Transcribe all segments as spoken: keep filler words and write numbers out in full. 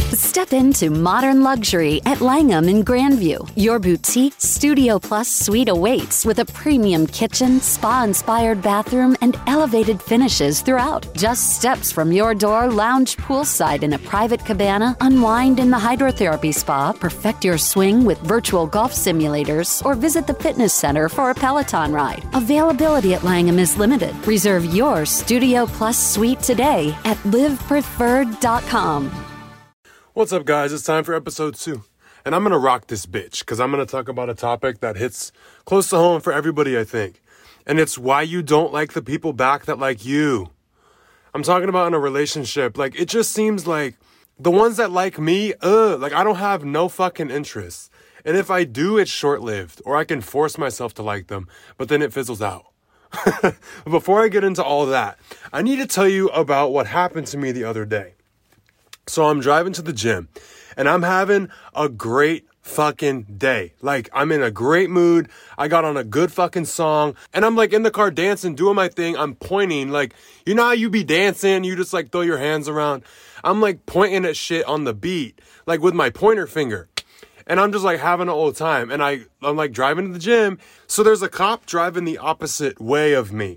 Step into modern luxury at Langham in Grandview. Your boutique Studio Plus suite awaits with a premium kitchen, spa-inspired bathroom, and elevated finishes throughout. Just steps from your door, lounge poolside in a private cabana, unwind in the hydrotherapy spa, perfect your swing with virtual golf simulators, or visit the fitness center for a Peloton ride. Availability at Langham is limited. Reserve your Studio Plus suite today at live preferred dot com. What's up, guys? It's time for episode two. And I'm going to rock this bitch because I'm going to talk about a topic that hits close to home for everybody, I think. And it's why you don't like the people back that like you. I'm talking about in a relationship. Like, it just seems like the ones that like me, ugh, like I don't have no fucking interest. And if I do, it's short-lived. Or I can force myself to like them, but then it fizzles out. Before I get into all that, I need to tell you about what happened to me the other day. So I'm driving to the gym and I'm having a great fucking day. Like, I'm in a great mood. I got on a good fucking song and I'm like in the car dancing, doing my thing. I'm pointing, like, you know how you be dancing, you just like throw your hands around. I'm like pointing at shit on the beat, like with my pointer finger. And I'm just like having an old time. And I, I'm like driving to the gym. So there's a cop driving the opposite way of me.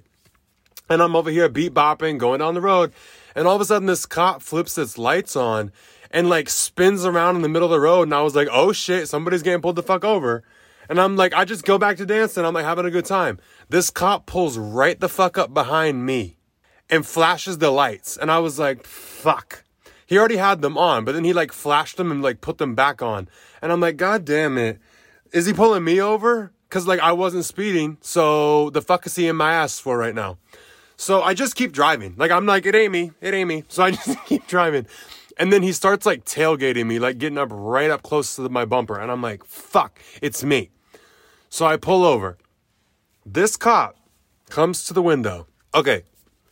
And I'm over here beat bopping, going down the road. And all of a sudden, this cop flips its lights on and, like, spins around in the middle of the road. And I was like, oh, shit, somebody's getting pulled the fuck over. And I'm like, I just go back to dancing. I'm, like, having a good time. This cop pulls right the fuck up behind me and flashes the lights. And I was like, fuck. He already had them on, but then he, like, flashed them and, like, put them back on. And I'm like, God damn it. Is he pulling me over? Because, like, I wasn't speeding. So the fuck is he in my ass for right now? So I just keep driving. Like, I'm like, it ain't me. It ain't me. So I just keep driving. And then he starts, like, tailgating me, like, getting up right up close to my bumper. And I'm like, fuck, it's me. So I pull over. This cop comes to the window. Okay.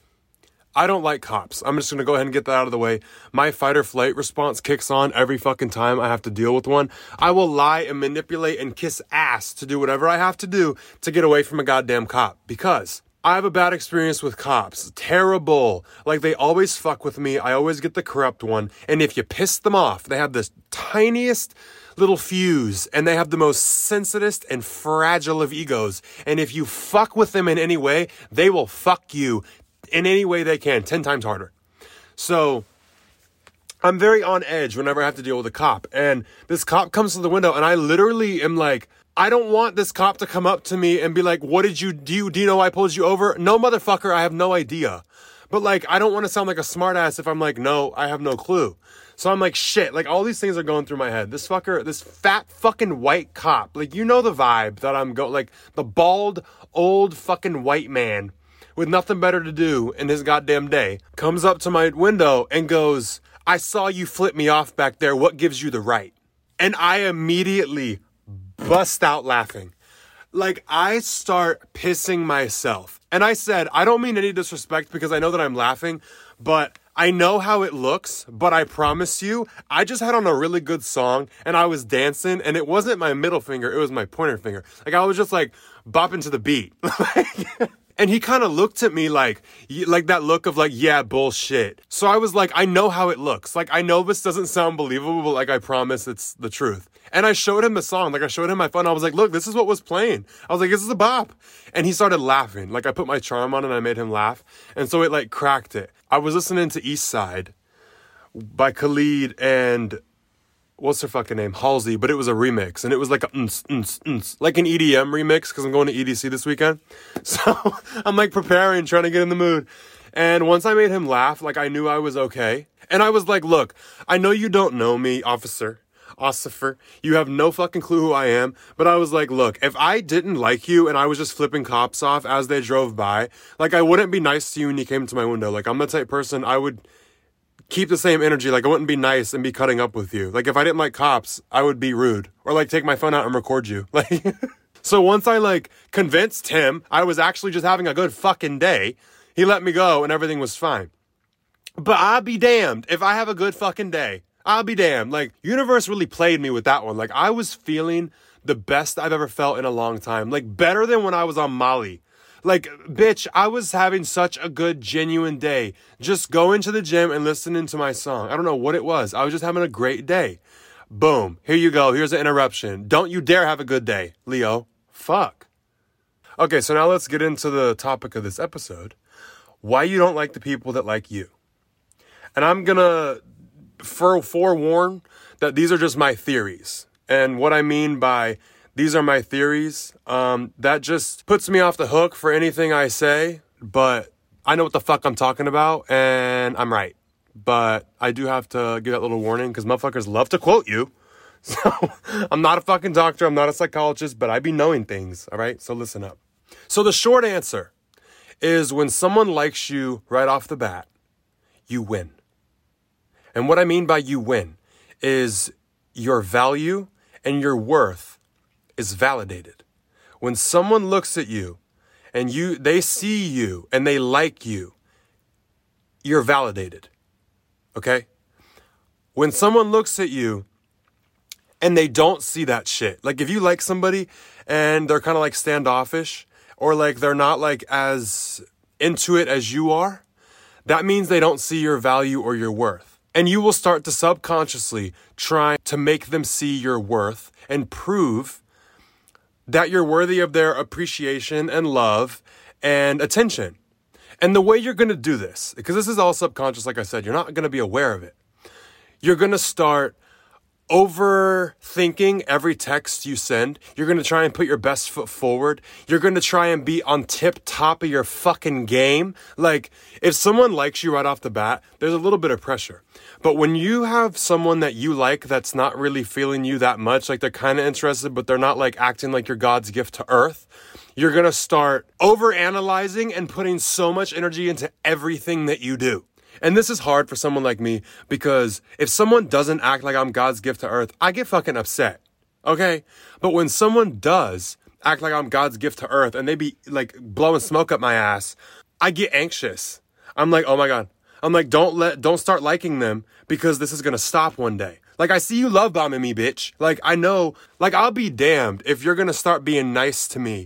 I don't like cops. I'm just going to go ahead and get that out of the way. My fight or flight response kicks on every fucking time I have to deal with one. I will lie and manipulate and kiss ass to do whatever I have to do to get away from a goddamn cop. Because I have a bad experience with cops. Terrible. Like, they always fuck with me. I always get the corrupt one. And if you piss them off, they have this tiniest little fuse. And they have the most sensitive and fragile of egos. And if you fuck with them in any way, they will fuck you in any way they can, ten times harder. So I'm very on edge whenever I have to deal with a cop. And this cop comes to the window and I literally am like, I don't want this cop to come up to me and be like, what did you do? Do you know why I pulled you over? No, motherfucker, I have no idea. But, like, I don't want to sound like a smartass if I'm like, no, I have no clue. So I'm like, shit, like, all these things are going through my head. This fucker, this fat fucking white cop, like, you know the vibe that I'm going, like, the bald, old fucking white man with nothing better to do in his goddamn day comes up to my window and goes, I saw you flip me off back there. What gives you the right? And I immediately bust out laughing. Like, I start pissing myself. And I said, I don't mean any disrespect because I know that I'm laughing, but I know how it looks, but I promise you, I just had on a really good song and I was dancing and it wasn't my middle finger, it was my pointer finger. Like, I was just like bopping to the beat. And he kind of looked at me like, like that look of like, yeah, bullshit. So I was like, I know how it looks. Like, I know this doesn't sound believable, but like, I promise it's the truth. And I showed him the song. Like, I showed him my phone. I was like, look, this is what was playing. I was like, this is a bop. And he started laughing. Like, I put my charm on and I made him laugh. And so it like cracked it. I was listening to East Side by Khalid and what's her fucking name? Halsey, but it was a remix. And it was like a uns, uns, uns, like an E D M remix because I'm going to E D C this weekend. So I'm like preparing, trying to get in the mood. And once I made him laugh, like I knew I was okay. And I was like, look, I know you don't know me, officer, Ossifer. You have no fucking clue who I am. But I was like, look, if I didn't like you and I was just flipping cops off as they drove by, like I wouldn't be nice to you when you came to my window. Like I'm the type of person I would keep the same energy. Like I wouldn't be nice and be cutting up with you. Like if I didn't like cops, I would be rude or like take my phone out and record you. Like, so once I like convinced him I was actually just having a good fucking day, he let me go and everything was fine. But I'll be damned if I have a good fucking day. I'll be damned. Like universe really played me with that one. Like I was feeling the best I've ever felt in a long time. Like better than when I was on Molly. Like, bitch, I was having such a good, genuine day. Just going to the gym and listening to my song. I don't know what it was. I was just having a great day. Boom. Here you go. Here's an interruption. Don't you dare have a good day, Leo. Fuck. Okay, so now let's get into the topic of this episode. Why you don't like the people that like you. And I'm gonna for, forewarn that these are just my theories. And what I mean by these are my theories, um, that just puts me off the hook for anything I say, but I know what the fuck I'm talking about, and I'm right. But I do have to give that little warning, because motherfuckers love to quote you. So, I'm not a fucking doctor, I'm not a psychologist, but I be knowing things, all right? So listen up. So the short answer is when someone likes you right off the bat, you win. And what I mean by you win is your value and your worth is validated. When someone looks at you and you they see you and they like you, you're validated. Okay? When someone looks at you and they don't see that shit, like if you like somebody and they're kind of like standoffish or like they're not like as into it as you are, that means they don't see your value or your worth. And you will start to subconsciously try to make them see your worth and prove that you're worthy of their appreciation and love and attention. And the way you're going to do this, because this is all subconscious, like I said, you're not going to be aware of it. You're going to start overthinking every text you send. You're going to try and put your best foot forward. You're going to try and be on tip top of your fucking game. Like, if someone likes you right off the bat, there's a little bit of pressure. But when you have someone that you like that's not really feeling you that much, like they're kind of interested, but they're not like acting like you're God's gift to earth, you're going to start overanalyzing and putting so much energy into everything that you do. And this is hard for someone like me because if someone doesn't act like I'm God's gift to earth, I get fucking upset. Okay? But when someone does act like I'm God's gift to earth and they be like blowing smoke up my ass, I get anxious. I'm like, oh my God. I'm like, don't let, don't start liking them because this is going to stop one day. Like, I see you love bombing me, bitch. Like, I know, like, I'll be damned if you're going to start being nice to me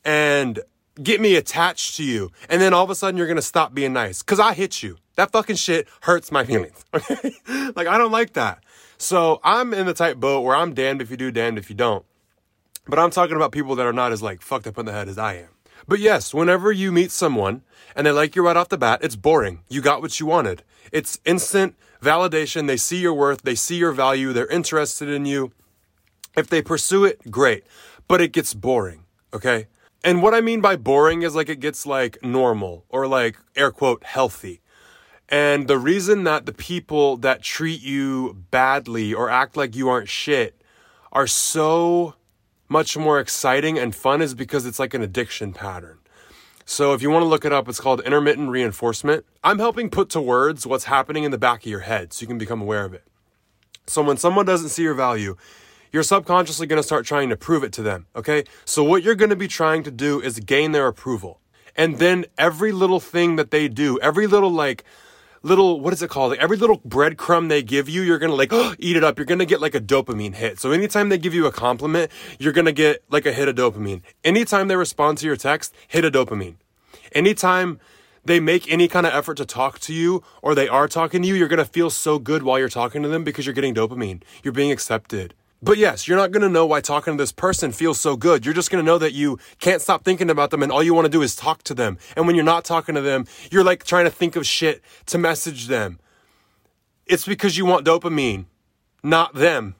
and get me attached to you. And then all of a sudden you're going to stop being nice because I hit you. That fucking shit hurts my feelings. Okay? Like, I don't like that. So I'm in the type boat where I'm damned if you do, damned if you don't. But I'm talking about people that are not as like fucked up in the head as I am. But yes, whenever you meet someone and they like you right off the bat, it's boring. You got what you wanted. It's instant validation. They see your worth. They see your value. They're interested in you. If they pursue it, great. But it gets boring. Okay? And what I mean by boring is like it gets like normal or like air quote healthy. And the reason that the people that treat you badly or act like you aren't shit are so much more exciting and fun is because it's like an addiction pattern. So if you want to look it up, it's called intermittent reinforcement. I'm helping put to words what's happening in the back of your head so you can become aware of it. So when someone doesn't see your value, you're subconsciously going to start trying to prove it to them, okay? So what you're going to be trying to do is gain their approval. And then every little thing that they do, every little like, little, what is it called? Like every little breadcrumb they give you, you're going to like oh, eat it up. You're going to get like a dopamine hit. So anytime they give you a compliment, you're going to get like a hit of dopamine. Anytime they respond to your text, hit a dopamine. Anytime they make any kind of effort to talk to you or they are talking to you, you're going to feel so good while you're talking to them because you're getting dopamine. You're being accepted. But yes, you're not going to know why talking to this person feels so good. You're just going to know that you can't stop thinking about them and all you want to do is talk to them. And when you're not talking to them, you're like trying to think of shit to message them. It's because you want dopamine, not them.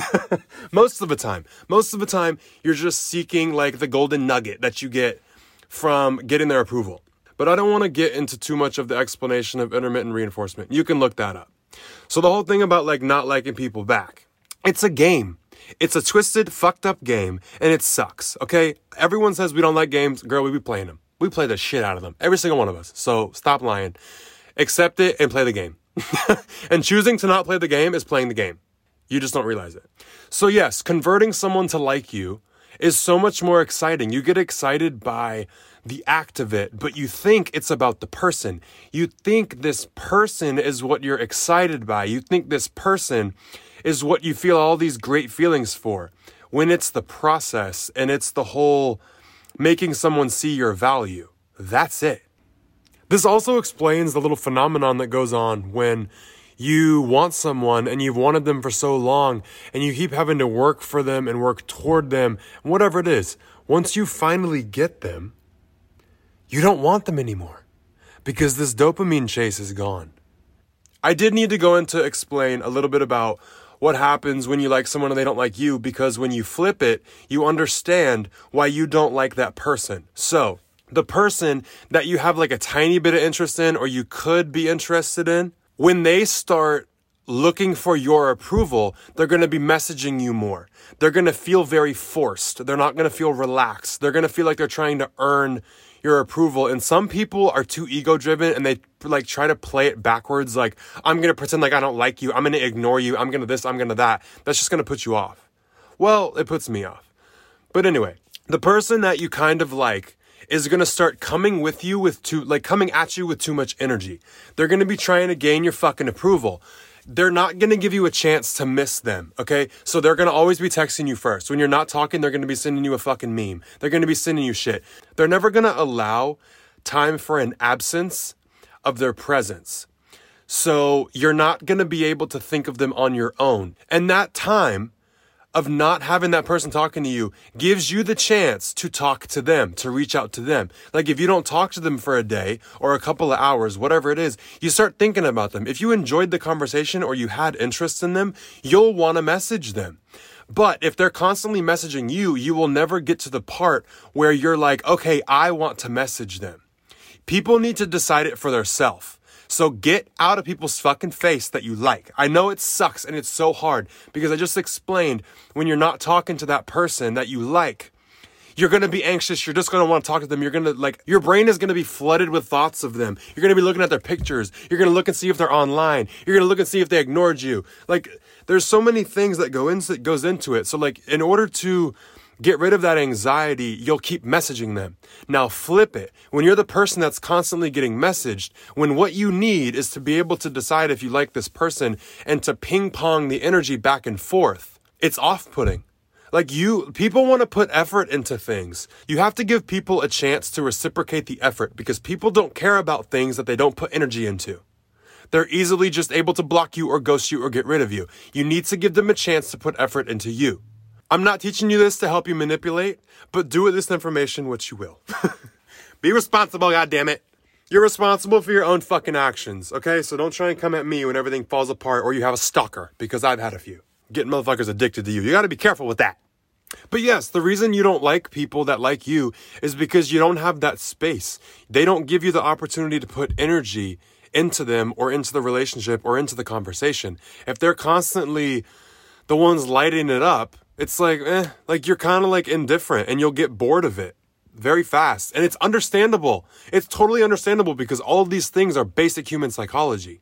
Most of the time. Most of the time, you're just seeking like the golden nugget that you get from getting their approval. But I don't want to get into too much of the explanation of intermittent reinforcement. You can look that up. So the whole thing about like not liking people back. It's a game. It's a twisted, fucked up game, and it sucks, okay? Everyone says we don't like games. Girl, we be playing them. We play the shit out of them. Every single one of us. So stop lying. Accept it and play the game. And choosing to not play the game is playing the game. You just don't realize it. So yes, converting someone to like you is so much more exciting. You get excited by the act of it, but you think it's about the person. You think this person is what you're excited by. You think this person is what you feel all these great feelings for, when it's the process and it's the whole making someone see your value. That's it. This also explains the little phenomenon that goes on when you want someone and you've wanted them for so long and you keep having to work for them and work toward them, whatever it is. Once you finally get them, you don't want them anymore because this dopamine chase is gone. I did need to go into explain a little bit about what happens when you like someone and they don't like you, because when you flip it, you understand why you don't like that person. So the person that you have like a tiny bit of interest in or you could be interested in, when they start looking for your approval, they're going to be messaging you more. They're going to feel very forced. They're not going to feel relaxed. They're going to feel like they're trying to earn your approval. And some people are too ego driven and they like try to play it backwards. Like, I'm going to pretend like I don't like you. I'm going to ignore you. I'm going to this, I'm going to that. That's just going to put you off. Well, it puts me off. But anyway, the person that you kind of like is going to start coming with you with too, like coming at you with too much energy. They're going to be trying to gain your fucking approval. They're not going to give you a chance to miss them, okay? So they're going to always be texting you first. When you're not talking, they're going to be sending you a fucking meme. They're going to be sending you shit. They're never going to allow time for an absence of their presence. So you're not going to be able to think of them on your own. And that time of not having that person talking to you gives you the chance to talk to them, to reach out to them. Like if you don't talk to them for a day or a couple of hours, whatever it is, you start thinking about them. If you enjoyed the conversation or you had interest in them, you'll want to message them. But if they're constantly messaging you, you will never get to the part where you're like, okay, I want to message them. People need to decide it for themselves. So get out of people's fucking face that you like. I know it sucks and it's so hard because I just explained when you're not talking to that person that you like, you're going to be anxious. You're just going to want to talk to them. You're going to like, your brain is going to be flooded with thoughts of them. You're going to be looking at their pictures. You're going to look and see if they're online. You're going to look and see if they ignored you. Like there's so many things that go into, goes into it. So like in order to get rid of that anxiety, you'll keep messaging them. Now flip it. When you're the person that's constantly getting messaged, when what you need is to be able to decide if you like this person and to ping pong the energy back and forth, it's off-putting. Like you, people want to put effort into things. You have to give people a chance to reciprocate the effort because people don't care about things that they don't put energy into. They're easily just able to block you or ghost you or get rid of you. You need to give them a chance to put effort into you. I'm not teaching you this to help you manipulate, but do with this information what you will. Be responsible, goddammit. You're responsible for your own fucking actions, okay? So don't try and come at me when everything falls apart or you have a stalker, because I've had a few. Getting motherfuckers addicted to you. You gotta be careful with that. But yes, the reason you don't like people that like you is because you don't have that space. They don't give you the opportunity to put energy into them or into the relationship or into the conversation. If they're constantly the ones lighting it up, it's like, eh, like you're kind of like indifferent and you'll get bored of it very fast. And it's understandable. It's totally understandable because all of these things are basic human psychology.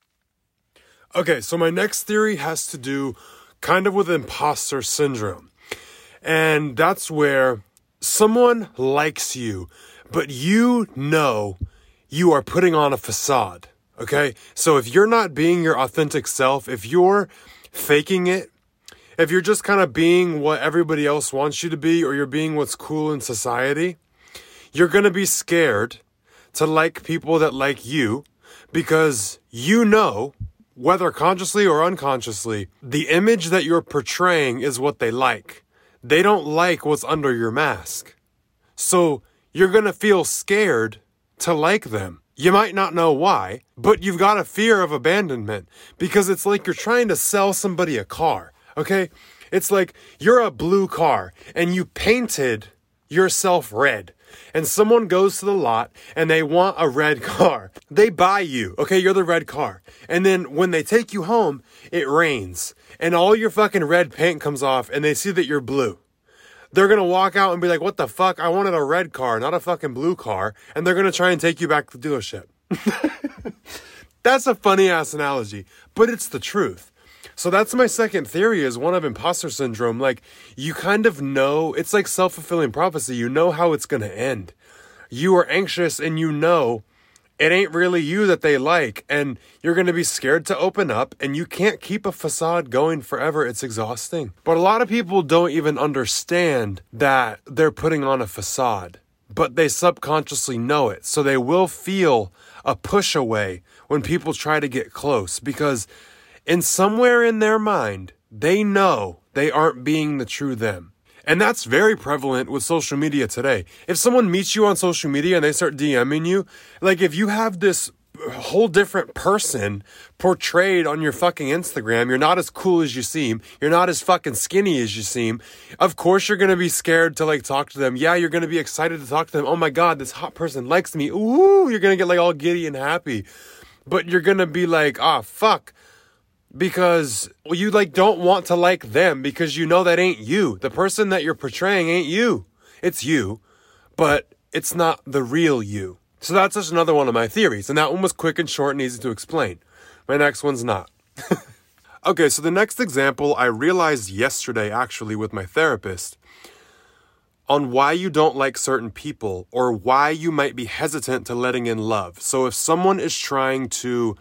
Okay, so my next theory has to do kind of with imposter syndrome. And that's where someone likes you, but you know you are putting on a facade, okay? So if you're not being your authentic self, if you're faking it, if you're just kind of being what everybody else wants you to be, or you're being what's cool in society, you're going to be scared to like people that like you because you know, whether consciously or unconsciously, the image that you're portraying is what they like. They don't like what's under your mask. So you're going to feel scared to like them. You might not know why, but you've got a fear of abandonment because it's like you're trying to sell somebody a car. Okay, it's like you're a blue car and you painted yourself red and someone goes to the lot and they want a red car. They buy you, okay, you're the red car. And then when they take you home, it rains and all your fucking red paint comes off and they see that you're blue. They're going to walk out and be like, what the fuck? I wanted a red car, not a fucking blue car. And they're going to try and take you back to the dealership. That's a funny ass analogy, but it's the truth. So that's my second theory, is one of imposter syndrome. Like, you kind of know, it's like self-fulfilling prophecy. You know how it's going to end. You are anxious and you know it ain't really you that they like. And you're going to be scared to open up and you can't keep a facade going forever. It's exhausting. But a lot of people don't even understand that they're putting on a facade. but they subconsciously know it. So they will feel a push away when people try to get close, because in somewhere in their mind, they know they aren't being the true them. And that's very prevalent with social media today. If someone meets you on social media and they start DMing you, like if you have this whole different person portrayed on your fucking Instagram, you're not as cool as you seem, you're not as fucking skinny as you seem, of course you're gonna be scared to like talk to them. Yeah, you're gonna be excited to talk to them. Oh my God, this hot person likes me. Ooh, you're gonna get like all giddy and happy. But you're gonna be like, ah, fuck. Because you like don't want to like them because you know that ain't you. The person that you're portraying ain't you. It's you, but it's not the real you. So that's just another one of my theories. And that one was quick and short and easy to explain. My next one's not. Okay, so the next example I realized yesterday actually with my therapist on why you don't like certain people or why you might be hesitant to letting in love. So if someone is trying to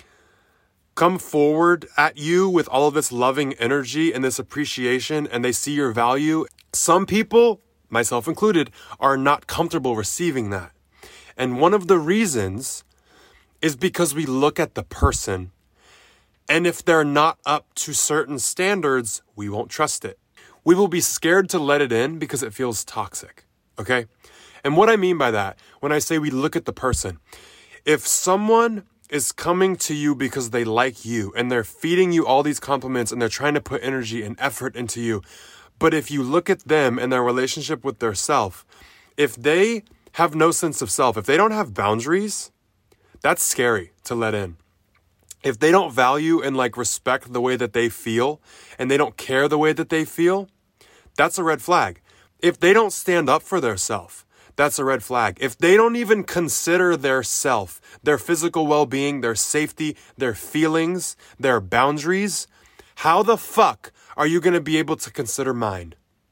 come forward at you with all of this loving energy and this appreciation and they see your value, some people, myself included, are not comfortable receiving that. And one of the reasons is because we look at the person, and if they're not up to certain standards, we won't trust it. We will be scared to let it in because it feels toxic, okay? And what I mean by that, when I say we look at the person, if someone is coming to you because they like you and they're feeding you all these compliments and they're trying to put energy and effort into you. But if you look at them and their relationship with their self, if they have no sense of self, if they don't have boundaries, that's scary to let in. If they don't value and like respect the way that they feel and they don't care the way that they feel, that's a red flag. If they don't stand up for their self, that's a red flag. If they don't even consider their self, their physical well-being, their safety, their feelings, their boundaries, how the fuck are you going to be able to consider mine?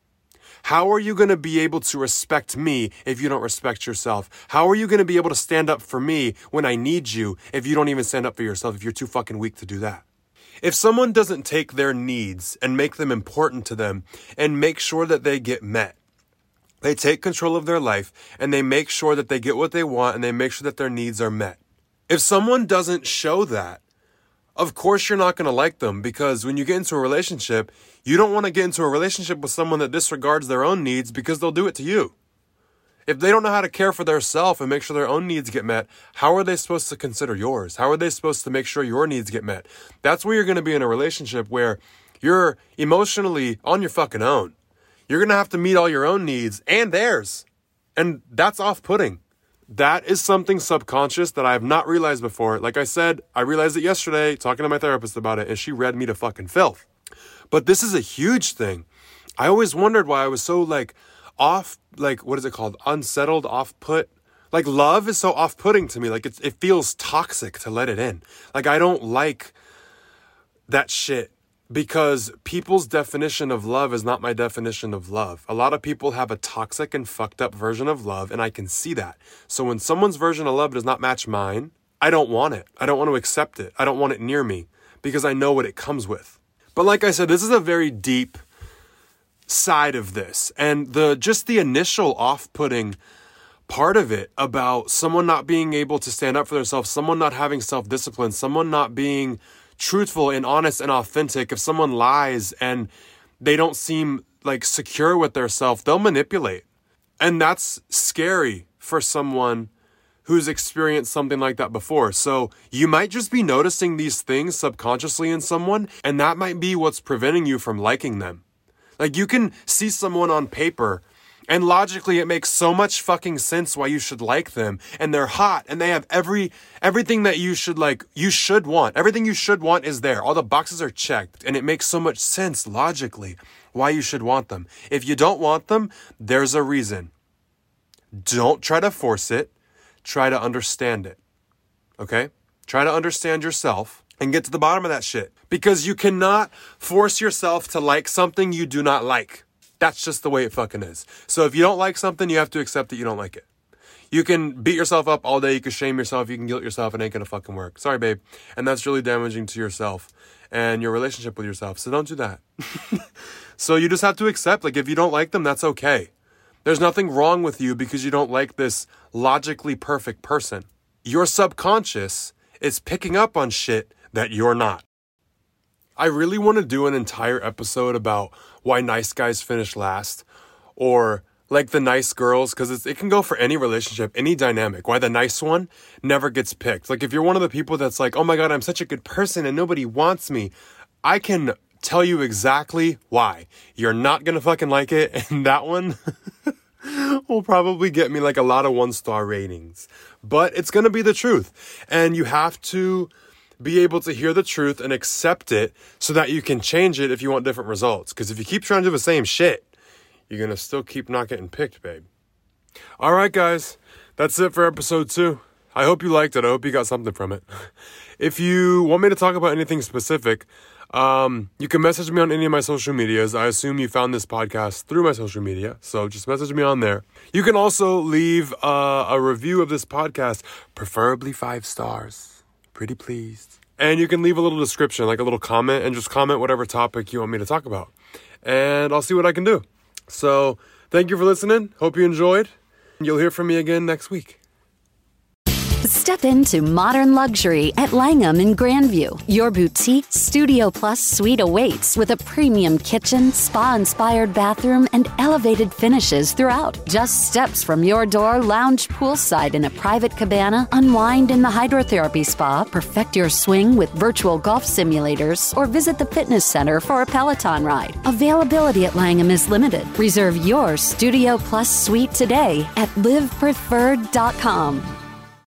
How are you going to be able to respect me if you don't respect yourself? How are you going to be able to stand up for me when I need you if you don't even stand up for yourself, if you're too fucking weak to do that? If someone doesn't take their needs and make them important to them and make sure that they get met, they take control of their life and they make sure that they get what they want and they make sure that their needs are met. If someone doesn't show that, of course you're not going to like them, because when you get into a relationship, you don't want to get into a relationship with someone that disregards their own needs because they'll do it to you. If they don't know how to care for themselves and make sure their own needs get met, how are they supposed to consider yours? How are they supposed to make sure your needs get met? That's where you're going to be in a relationship where you're emotionally on your fucking own. You're going to have to meet all your own needs and theirs. And that's off-putting. That is something subconscious that I have not realized before. Like I said, I realized it yesterday talking to my therapist about it, and she read me to fucking filth. But this is a huge thing. I always wondered why I was so like off, like what is it called? Unsettled, off-put. Like love is so off-putting to me. Like it's, it feels toxic to let it in. Like I don't like that shit. Because people's definition of love is not my definition of love. A lot of people have a toxic and fucked up version of love, and I can see that. So when someone's version of love does not match mine, I don't want it. I don't want to accept it. I don't want it near me because I know what it comes with. But like I said, this is a very deep side of this. And the just the initial off-putting part of it about someone not being able to stand up for themselves, someone not having self-discipline, someone not being truthful and honest and authentic. If someone lies and they don't seem like secure with their self, they'll manipulate. And that's scary for someone who's experienced something like that before. So you might just be noticing these things subconsciously in someone, and that might be what's preventing you from liking them. Like you can see someone on paper and logically it makes so much fucking sense why you should like them, and they're hot and they have every everything that you should like you should want. Everything you should want is there. All the boxes are checked and it makes so much sense logically why you should want them. If you don't want them, there's a reason. Don't try to force it. Try to understand it. Okay? Try to understand yourself and get to the bottom of that shit, because you cannot force yourself to like something you do not like. That's just the way it fucking is. So if you don't like something, you have to accept that you don't like it. You can beat yourself up all day. You can shame yourself. You can guilt yourself. It ain't gonna fucking work. Sorry, babe. And that's really damaging to yourself and your relationship with yourself. So don't do that. So you just have to accept, like, if you don't like them, that's okay. There's nothing wrong with you because you don't like this logically perfect person. Your subconscious is picking up on shit that you're not. I really want to do an entire episode about why nice guys finish last, or like the nice girls, because it can go for any relationship, any dynamic, why the nice one never gets picked. Like if you're one of the people that's like, oh my God, I'm such a good person and nobody wants me, I can tell you exactly why. You're not going to fucking like it, and that one will probably get me like a lot of one-star ratings. But it's going to be the truth, and you have to be able to hear the truth and accept it so that you can change it if you want different results. Because if you keep trying to do the same shit, you're going to still keep not getting picked, babe. All right, guys. That's it for episode two. I hope you liked it. I hope you got something from it. If you want me to talk about anything specific, um, you can message me on any of my social medias. I assume you found this podcast through my social media, so just message me on there. You can also leave uh, a review of this podcast, preferably five stars. Pretty pleased. And you can leave a little description, like a little comment, and just comment whatever topic you want me to talk about. And I'll see what I can do. So thank you for listening. Hope you enjoyed. You'll hear from me again next week. Step into modern luxury at Langham in Grandview. Your boutique Studio Plus suite awaits with a premium kitchen, spa-inspired bathroom, and elevated finishes throughout. Just steps from your door, lounge poolside in a private cabana, unwind in the hydrotherapy spa, perfect your swing with virtual golf simulators, or visit the fitness center for a Peloton ride. Availability at Langham is limited. Reserve your Studio Plus suite today at live preferred dot com.